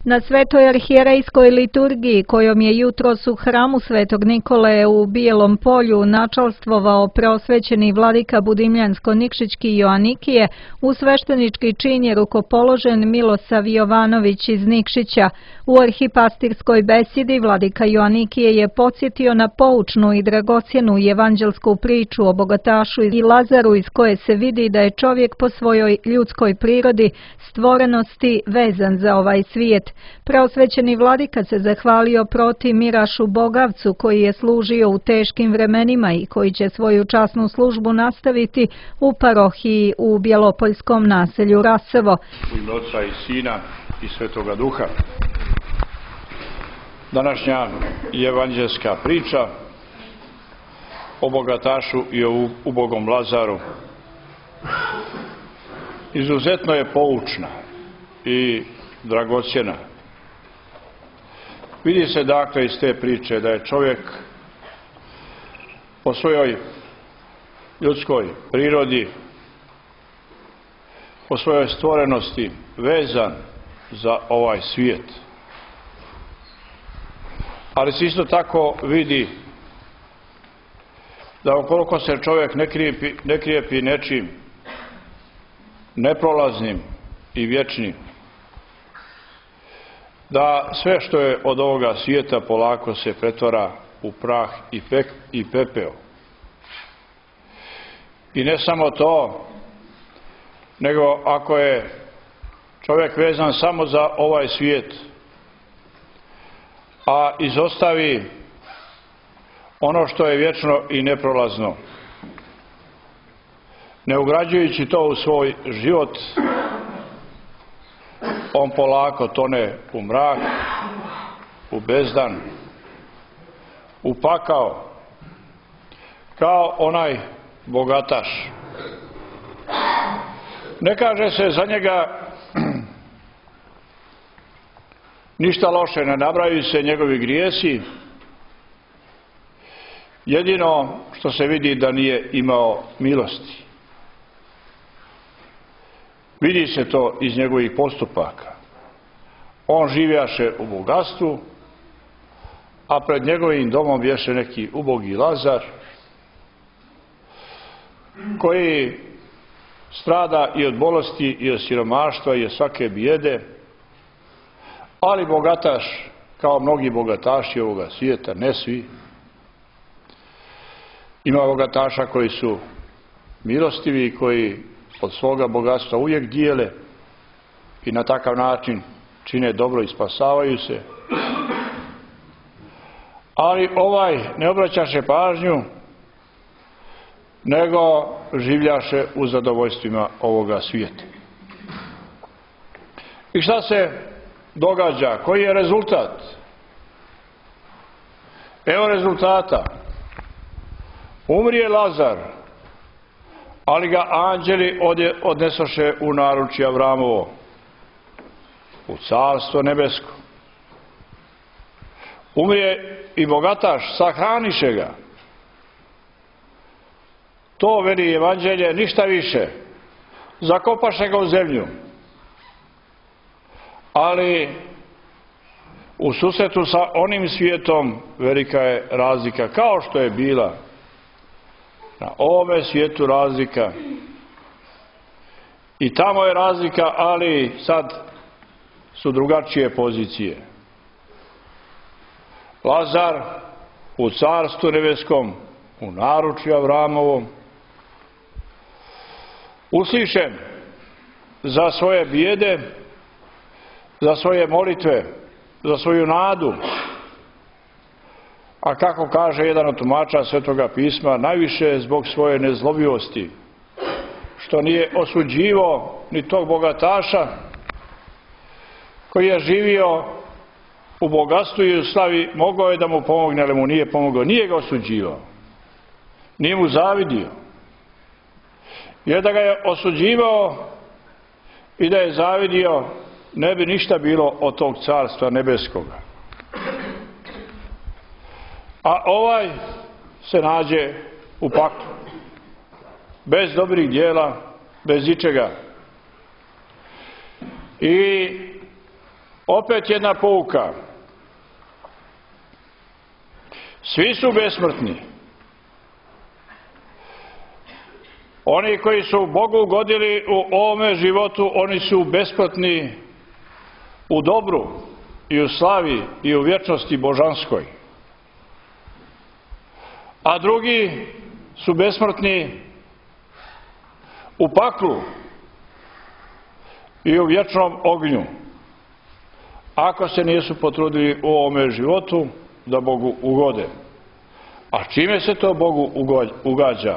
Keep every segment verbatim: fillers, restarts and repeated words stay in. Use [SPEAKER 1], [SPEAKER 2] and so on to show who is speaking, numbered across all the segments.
[SPEAKER 1] Na Svetoj arhijerejskoj liturgiji, kojom je jutros u hramu Svetog Nikole u Bijelom Polju načalstvovao preosvećeni vladika Budimljansko-Nikšićki Joanikije, u sveštenički čin je rukopoložen Milosav Jovanović iz Nikšića. U arhipastirskoj besjedi vladika Joanikije je podsjetio na poučnu i dragocjenu evanđelsku priču o bogatašu i Lazaru, iz koje se vidi da je čovjek po svojoj ljudskoj prirodi stvorenosti vezan za ovaj svijet. Preosvećeni vladika se zahvalio proti Mirašu Bogavcu, koji je služio u teškim vremenima i koji će svoju časnu službu nastaviti u parohiji u bjelopoljskom naselju Rasevo.
[SPEAKER 2] U ime Oca i Sina i Svetoga Duha. Današnja evanđelska priča o bogatašu i o ubogom Lazaru izuzetno je poučna i dragocjena. Vidi se dakle iz te priče da je čovjek po svojoj ljudskoj prirodi, po svojoj stvorenosti vezan za ovaj svijet. Ali se isto tako vidi da ukoliko se čovjek ne krijepi, ne krijepi nečim neprolaznim i vječnim, da sve što je od ovoga svijeta polako se pretvara u prah i, pek, i pepeo. I ne samo to, nego ako je čovjek vezan samo za ovaj svijet, a izostavi ono što je vječno i neprolazno, ne ugrađujući to u svoj život, on polako tone u mrak, u bezdan, u pakao, kao onaj bogataš. Ne kaže se za njega ništa loše, ne nabrajaju se njegovi grijesi, jedino što se vidi da nije imao milosti. Vidi se to iz njegovih postupaka. On živjaše u bogatstvu, a pred njegovim domom bješe neki ubogi Lazar, koji strada i od bolesti i od siromaštva i od svake bijede, ali bogataš, kao mnogi bogataši ovoga svijeta, ne svi. Ima bogataša koji su milostivi i koji od svoga bogatstva uvijek dijele i na takav način čine dobro i spasavaju se. Ali ovaj ne obraćaše pažnju, nego življaše u zadovoljstvima ovoga svijeta. I šta se događa? Koji je rezultat? Evo rezultata. Umrije Lazar, ali ga anđeli odnesoše u naručje Avramovo, u carstvo nebesko. Umrije i bogataš, sahraniše ga. To, veli evanđelje, ništa više. Zakopaše ga u zemlju. Ali u susretu sa onim svijetom velika je razlika, kao što je bila na ovome svijetu razlika. I tamo je razlika, ali sad su drugačije pozicije. Lazar u carstvu nebeskom, u naručju Avramovom, uslišen za svoje bijede, za svoje molitve, za svoju nadu. A kako kaže jedan od tumača Svetoga pisma, najviše zbog svoje nezlobivosti, što nije osuđivao ni tog bogataša koji je živio u bogatstvu i u slavi, mogao je da mu pomogne, ali mu nije pomogao. Nije ga osuđivao, nije mu zavidio. Jer da ga je osuđivao i da je zavidio, ne bi ništa bilo od tog carstva nebeskoga. A ovaj se nađe u paklu, bez dobrih djela, bez ičega. I Opet jedna pouka. Svi su besmrtni. Oni koji su Bogu ugodili u ovome životu, oni su besmrtni u dobru i u slavi i u vječnosti božanskoj. A drugi su besmrtni u paklu i u vječnom ognju, ako se nisu potrudili u ovome životu da Bogu ugode. A čime se to Bogu ugađa?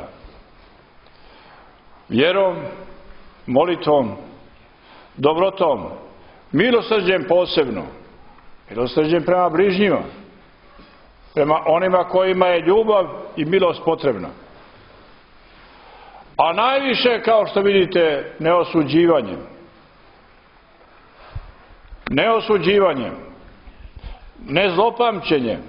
[SPEAKER 2] Vjerom, molitvom, dobrotom, milosrđem posebno, milosrđem prema bližnjima, prema onima kojima je ljubav i milost potrebna. A najviše, kao što vidite, neosuđivanjem. Neosuđivanjem, nezlopamćenjem,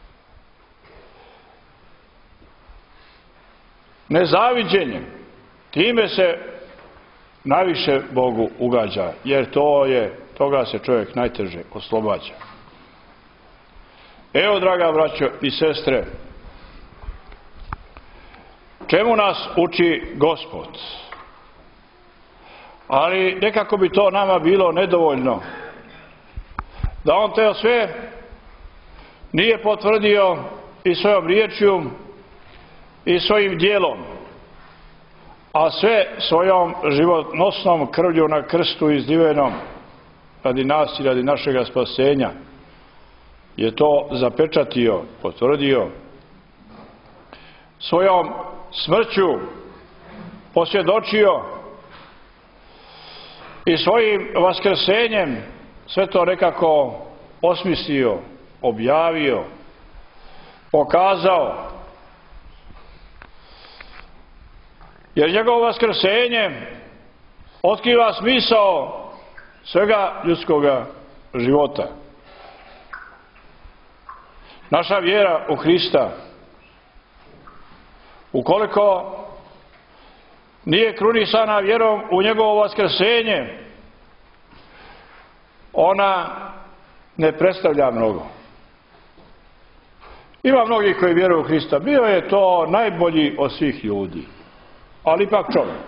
[SPEAKER 2] nezaviđenjem. Time se najviše Bogu ugađa, jer to je, toga se čovjek najteže oslobađa. Evo, draga braćo i sestre, čemu nas uči Gospod? Ali nekako bi to nama bilo nedovoljno. Da on to sve nije potvrdio i svojom riječju i svojim djelom, a sve svojom životnosnom krvlju na krstu izlivenom radi nas i radi našega spasenja je to zapečatio, potvrdio, svojom smrću posvjedočio i svojim vaskrsenjem sve to nekako osmislio, objavio, pokazao. Jer njegovo vaskrsenje otkriva smisao svega ljudskoga života. Naša vjera u Hrista, ukoliko nije krunisana vjerom u njegovo vaskrsenje, ona ne predstavlja mnogo. Ima mnogi koji vjeruju u Hrista. Bio je to najbolji od svih ljudi, ali ipak čovjek.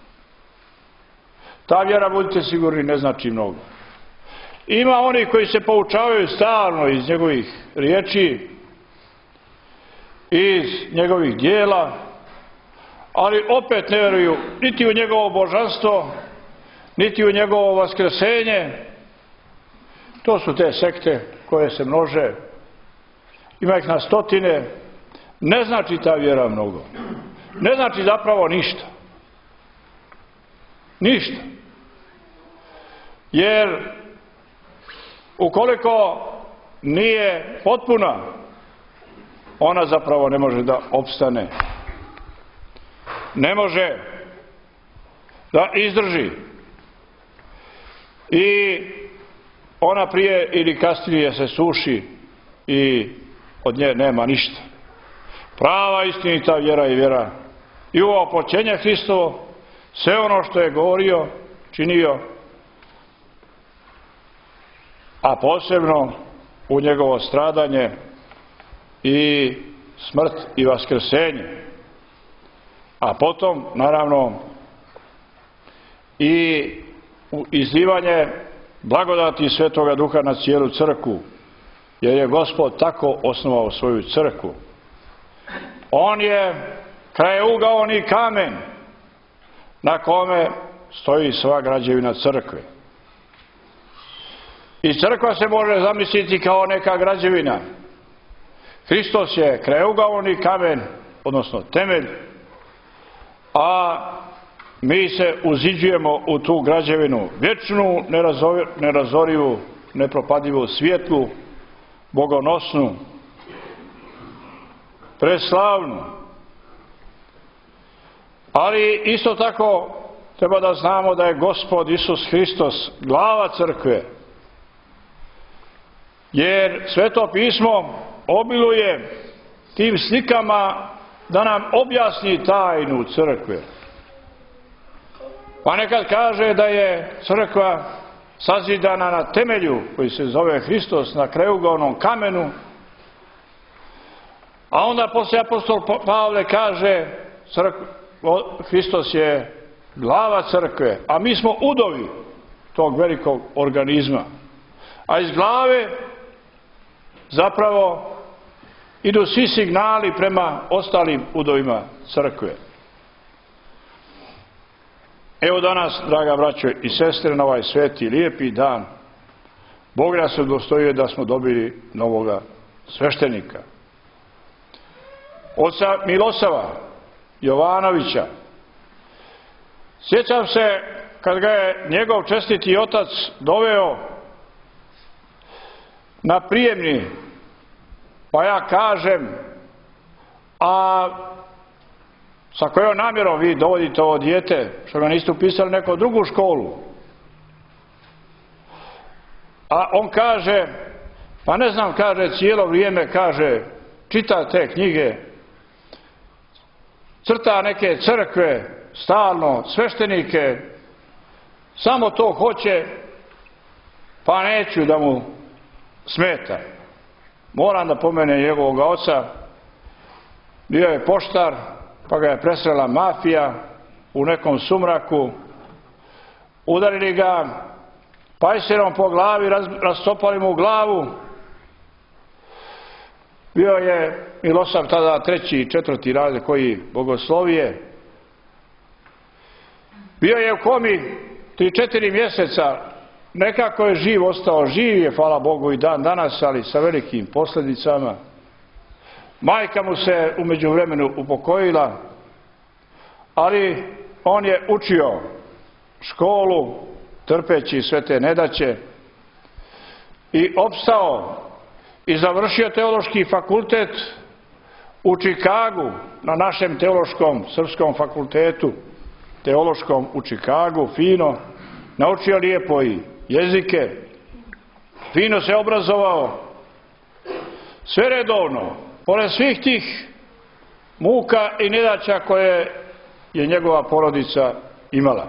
[SPEAKER 2] Ta vjera, budite sigurni, ne znači mnogo. Ima oni koji se poučavaju stalno iz njegovih riječi, iz njegovih dijela, ali opet ne vjeruju niti u njegovo božanstvo, niti u njegovo vaskrsenje. To su te sekte koje se množe, ima ih na stotine. Ne znači ta vjera mnogo. Ne znači zapravo ništa. Ništa. Jer ukoliko nije potpuna, ona zapravo ne može da opstane. Ne može da izdrži. I ona prije ili kasnije se suši i od nje nema ništa. Prava istinita vjera i vjera i u opoćenje Hristovo, sve ono što je govorio, činio, a posebno u njegovo stradanje i smrt i vaskrsenje, a potom naravno i izlivanje blagodati Svetoga Duha na cijelu crkvu, jer je Gospod tako osnovao svoju crkvu. On je krajeугаoni kamen na kome stoji sva građevina crkve. I crkva se može zamisliti kao neka građevina. Hristos je krajeугаoni kamen, odnosno temelj, a mi se uziđujemo u tu građevinu, vječnu, nerazorivu, nepropadivu, svjetlu, bogonosnu, preslavnu. Ali isto tako treba da znamo da je Gospod Isus Hristos glava crkve, jer Sveto pismo obiluje tim slikama da nam objasni tajnu crkve. Pa nekad kaže da je crkva sazidana na temelju koji se zove Hristos, na krajugovornom kamenu, a onda poslije apostol Pavle kaže Hristos je glava crkve, a mi smo udovi tog velikog organizma. A iz glave zapravo idu svi signali prema ostalim udovima crkve. Evo danas, draga braćo i sestre, na ovaj sveti lijepi dan, Bog nas udostojio da smo dobili novoga sveštenika. Oca Milosava Jovanovića. Sjećam se kad ga je njegov čestiti otac doveo na prijemni, pa ja kažem, a sa kojom namjerom vi dovodite ovo dijete, što ga niste upisali neku drugu školu? A on kaže, pa ne znam, kaže, cijelo vrijeme, kaže, čita te knjige, crta neke crkve, stalno, sveštenike, samo to hoće, pa neću da mu smeta. Moram da pomenem njegovog oca, bio je poštar, pa ga je presrela mafija u nekom sumraku, udarili ga pajserom po glavi, rastopali mu glavu. Bio je Milosav tada treći i četvrti razred koji bogoslovije. Bio je u komi tri četiri mjeseca, nekako je živ ostao, živ je, hvala Bogu, i dan danas, ali sa velikim posljedicama. Majka mu se u međuvremenu upokojila, ali on je učio školu, trpeći sve te nedaće, i opstao i završio teološki fakultet u Čikagu, na našem teološkom srpskom fakultetu, teološkom u Čikagu, fino, naučio lijepo i jezike, fino se obrazovao, sve redovno, pored svih tih muka i nedaća koje je njegova porodica imala.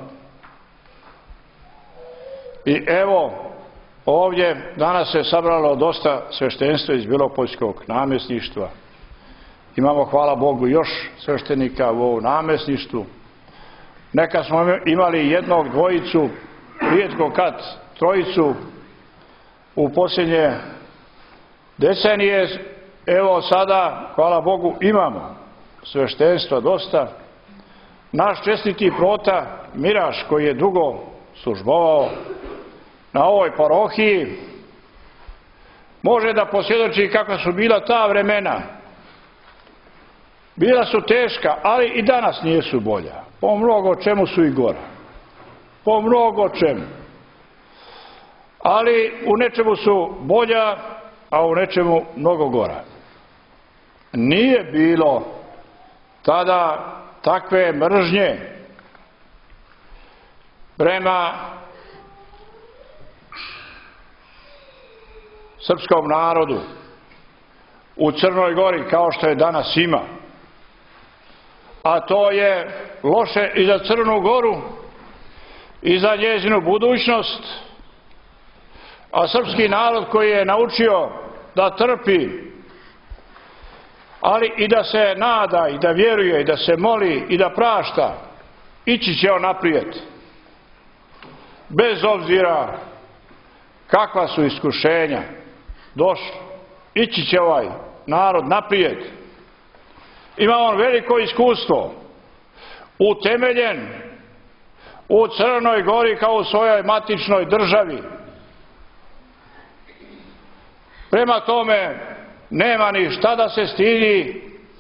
[SPEAKER 2] I evo, ovdje danas se sabralo dosta sveštenstva iz Bijelopoljskog namjesništva. Imamo, hvala Bogu, još sveštenika u ovom namjesništvu. Neka smo imali jednog, dvojicu, rijetko kad trojicu u posljednje decenije. Evo sada, hvala Bogu, imamo sveštenstva dosta. Naš čestiti prota Miraš, koji je dugo službovao na ovoj parohiji, može da posvjedoči kakva su bila ta vremena. Bila su teška, ali i danas nisu bolja. Po mnogo čemu su i gora. Po mnogo čemu. Ali u nečemu su bolja, a u nečemu mnogo gora. Nije bilo tada takve mržnje prema srpskom narodu u Crnoj Gori kao što je danas ima. A to je loše i za Crnu Goru i za njezinu budućnost. A srpski narod koji je naučio da trpi, ali i da se nada i da vjeruje i da se moli i da prašta, ići će on naprijed. Bez obzira kakva su iskušenja došla, ići će ovaj narod naprijed. Ima on veliko iskustvo, utemeljen u Crnoj Gori kao u svojoj matičnoj državi. Prema tome, nema ni šta da se stidi,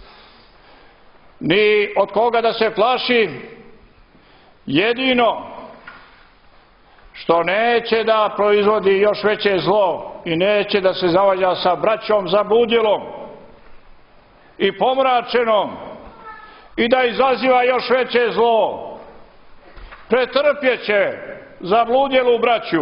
[SPEAKER 2] ni od koga da se plaši, jedino što neće da proizvodi još veće zlo i neće da se zavađa sa braćom zabludjelom i pomračenom i da izaziva još veće zlo. Pretrpjet će zabludjelu braću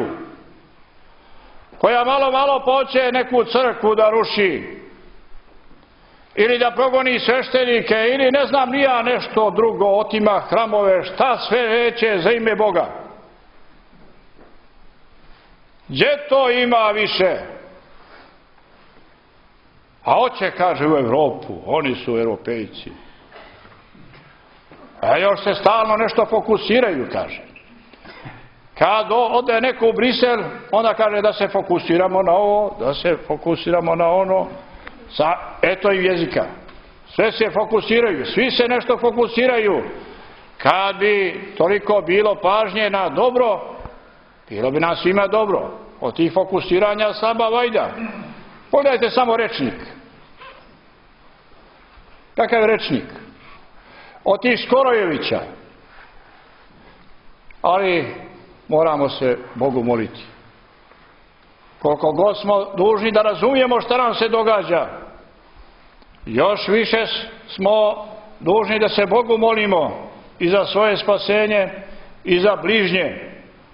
[SPEAKER 2] koja malo malo poće neku crkvu da ruši ili da progoni sveštenike ili ne znam ni ja nešto drugo, otima hramove, šta sve neće za ime Boga. Gdje to ima više? A hoće, kaže, u Evropu, oni su Europejci. A još se stalno nešto fokusiraju, kaže. Kad ode neko u Brisel, onda kaže da se fokusiramo na ovo, da se fokusiramo na ono, sa eto i jezika. Sve se fokusiraju, svi se nešto fokusiraju. Kad bi toliko bilo pažnje na dobro, bilo bi nam svima dobro. Od tih fokusiranja slaba vajda. Pogledajte samo rečnik. Kakav je rečnik? Od tih Skorojevića. Ali moramo se Bogu moliti. Koliko god smo dužni da razumijemo šta nam se događa, još više smo dužni da se Bogu molimo i za svoje spasenje i za bližnje.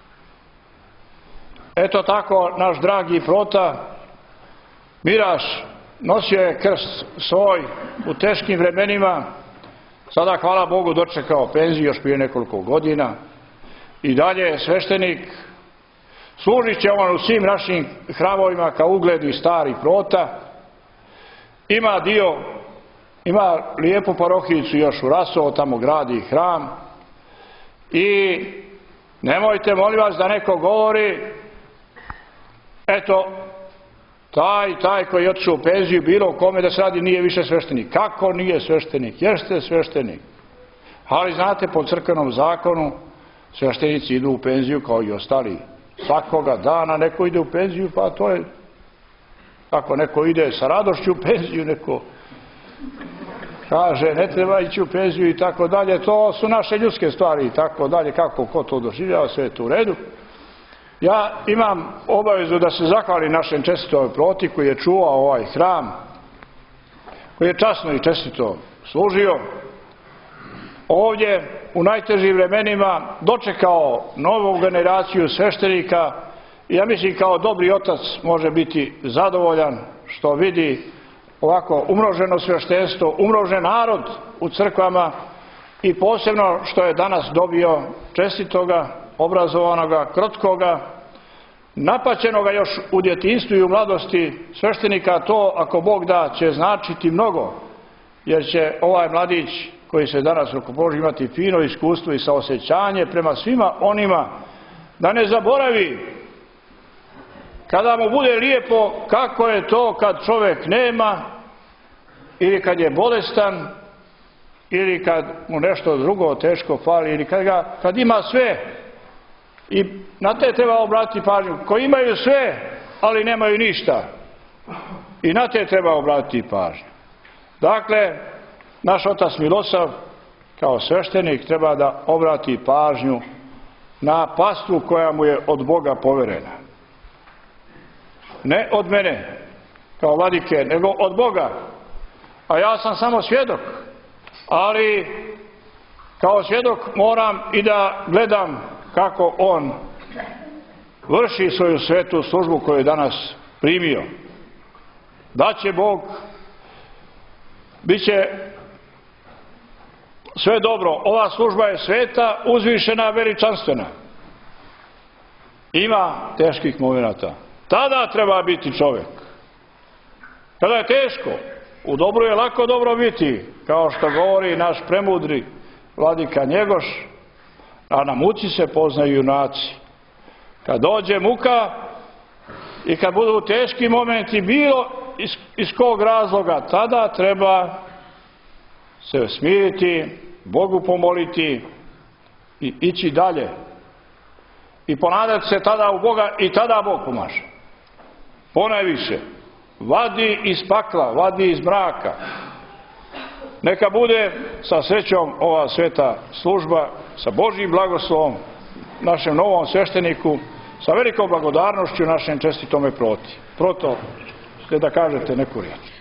[SPEAKER 2] Eto tako naš dragi Prota Miraš nosio je krst svoj u teškim vremenima, sada hvala Bogu dočekao penziju još prije nekoliko godina i dalje je sveštenik, služit će on u svim našim hramovima kao ugledni stari Prota, ima dio, ima lijepu parohijicu još u Rasovo, tamo gradi hram i nemojte molim vas da neko govori eto taj, taj koji je otišao u penziju bilo kome da se radi nije više sveštenik. Kako nije sveštenik? Jeste sveštenik. Ali znate, po crkvenom zakonu sveštenici idu u penziju kao i ostali. Svakoga dana neko ide u penziju, pa to je ako neko ide sa radošću u penziju, neko kaže ne treba ići u penziju i tako dalje, to su naše ljudske stvari i tako dalje, kako ko to doživljava, sve je to u redu. Ja imam obavezu da se zahvalim našem čestitom Proti koji je čuvao ovaj hram, koji je časno i čestito služio ovdje u najtežim vremenima, dočekao novu generaciju sveštenika i ja mislim kao dobri otac može biti zadovoljan što vidi ovako umnoženo sveštenstvo, umnožen narod u crkvama i posebno što je danas dobio čestitoga, obrazovanoga, krotkoga, napaćenoga još u djetinjstvu i u mladosti sveštenika. To, ako Bog da, će značiti mnogo, jer će ovaj mladić koji se danas rukopoži imati fino iskustvo i saosjećanje prema svima onima, da ne zaboravi kada mu bude lijepo kako je to kad čovjek nema ili kad je bolestan ili kad mu nešto drugo teško fali ili kad, ga, kad ima sve. I na te treba obratiti pažnju. Koji imaju sve, ali nemaju ništa. I na te treba obratiti pažnju. Dakle, naš otac Milosav kao sveštenik treba da obrati pažnju na pastvu koja mu je od Boga poverena. Ne od mene kao vladike, nego od Boga. A ja sam samo svjedok. Ali kao svjedok moram i da gledam kako on vrši svoju svetu službu koju je danas primio. Da će Bog, bit će sve dobro. Ova služba je sveta, uzvišena, veličanstvena. Ima teških momenata. Tada treba biti čovjek. Kada je teško, u dobru je lako dobro biti, kao što govori naš premudri vladika Njegoš, a na muci se poznaju junaci. Kad dođe muka i kad budu teški momenti, bilo iz, iz kog razloga, tada treba se smiriti, Bogu pomoliti i ići dalje. I ponadati se tada u Boga i tada Bog pomaže. Ponajviše, vadi iz pakla, vadi iz mraka. Neka bude sa srećom ova sveta služba, sa Božjim blagoslovom našem novom svešteniku, sa velikom blagodarnošću našem čestitome Proti. Proto, ste da kažete neku riječ.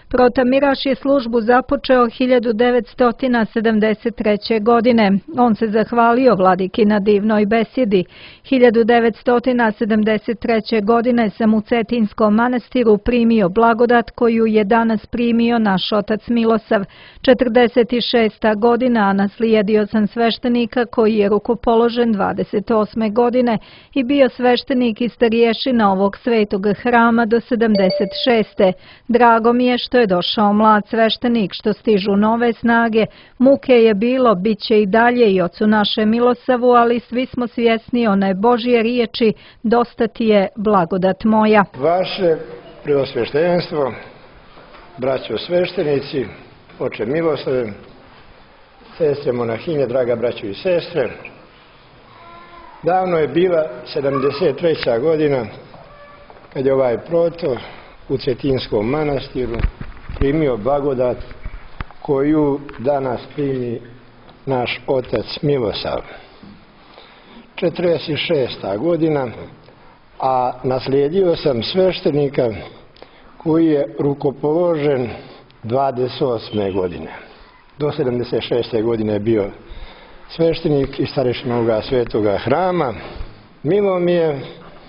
[SPEAKER 1] Protamiraš je službu započeo hiljadu devetsto sedamdeset treće. godine. On se zahvalio vladiki na divnoj besjedi. hiljadu devetsto sedamdeset treće. godine sam u Cetinskom manastiru primio blagodat koju je danas primio naš otac Milosav. četrdeset šesta. godina, a naslijedio sam sveštenika koji je rukopoložen dvadeset osme. godine i bio sveštenik i starješina ovog svetog hrama do sedamdeset šeste. Drago mi je što je došao mlad sveštenik, što stižu nove snage. Muke je bilo, bit će i dalje i ocu naše Milosavu, ali svi smo svjesni one Božje riječi, dosta ti je blagodat moja.
[SPEAKER 3] Vaše preosveštenstvo, braćo sveštenici, oče Milosave, sestre monahinje, draga braćo i sestre, davno je bila sedamdeset treća. godina kad je ovaj proto u Cetinskom manastiru primio blagodat koju danas primi naš otac Milosav. četrdeset šesta. godina, a naslijedio sam sveštenika koji je rukopoložen dvadeset osme. godine. Do sedamdeset šeste. godine je bio sveštenik i starešina ovoga svetoga hrama. Milo mi je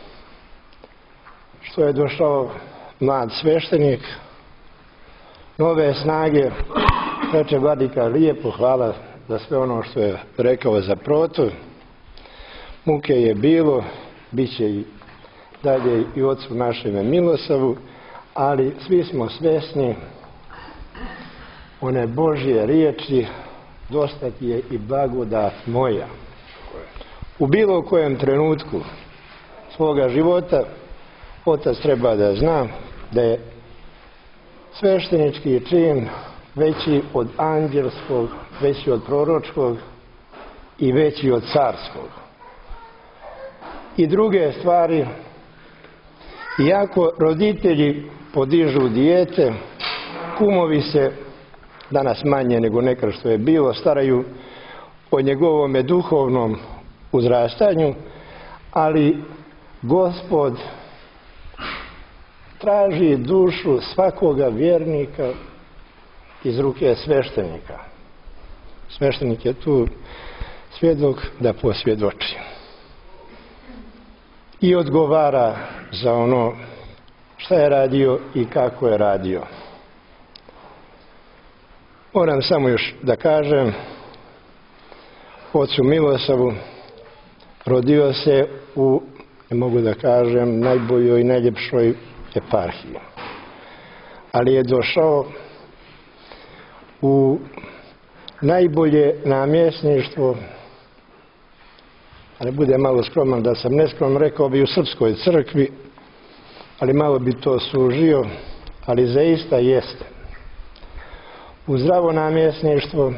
[SPEAKER 3] što je došao mlad sveštenik, nove snage. Reče vladika, lijepo, hvala za sve ono što je rekao za proto. Muke je bilo, bit će i dalje i ocu našeme Milosavu, ali svi smo svjesni one Božje riječi, dosta ti je i blagodat moja. U bilo kojem trenutku svoga života otac treba da zna da je sveštenički čin veći od anđelskog, veći od proročkog i veći od carskog. I druge stvari, iako roditelji podižu dijete, kumovi se, danas manje nego nekad što je bilo, staraju o njegovome duhovnom uzrastanju, ali Gospod traži dušu svakoga vjernika iz ruke sveštenika. Sveštenik je tu svjedok da posvjedoči i odgovara za ono šta je radio i kako je radio. Moram samo još da kažem, ocu Milosavu rodio se u, ne mogu da kažem, najboljoj i najljepšoj eparhiji, ali je došao u najbolje namjesništvo, ali bude malo skroman, da sam neskroman, rekao bi u Srpskoj crkvi, ali malo bi to sužio, ali zaista jeste. U zdravo namjesništvo,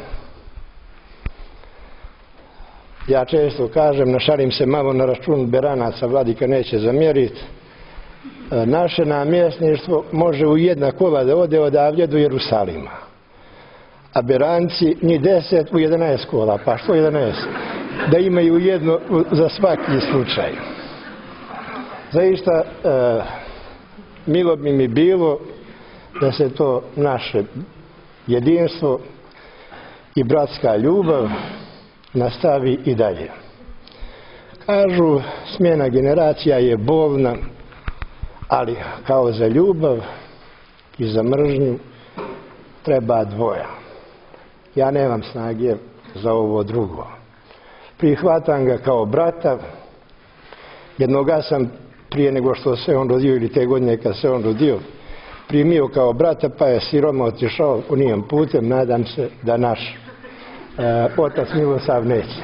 [SPEAKER 3] ja često kažem, našalim se malo na račun beranaca, vladika neće zamjeriti, naše namjesništvo može u jedna kola da ode odavdje do Jerusalima, a beranci ni deset u jedanaest kola, pa što jedanaest? Da imaju jedno za svaki slučaj. Zaista, e, milo bi mi bilo da se to naše jedinstvo i bratska ljubav nastavi i dalje. Kažu, smjena generacija je bolna, ali kao za ljubav i za mržnju treba dvoja. Ja nemam snage za ovo drugo. Prihvatam ga kao brata. Jednoga sam, prije nego što se on rodio, ili te godine kad se on rodio, primio kao brata, pa je siroma otišao u nijem putem. Nadam se da naš e, otac Milosav neće.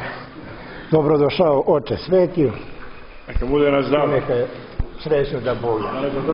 [SPEAKER 3] Dobrodošao, oče sveti.
[SPEAKER 2] Neka bude na zdravlje.
[SPEAKER 3] Neka je srećno da Bog.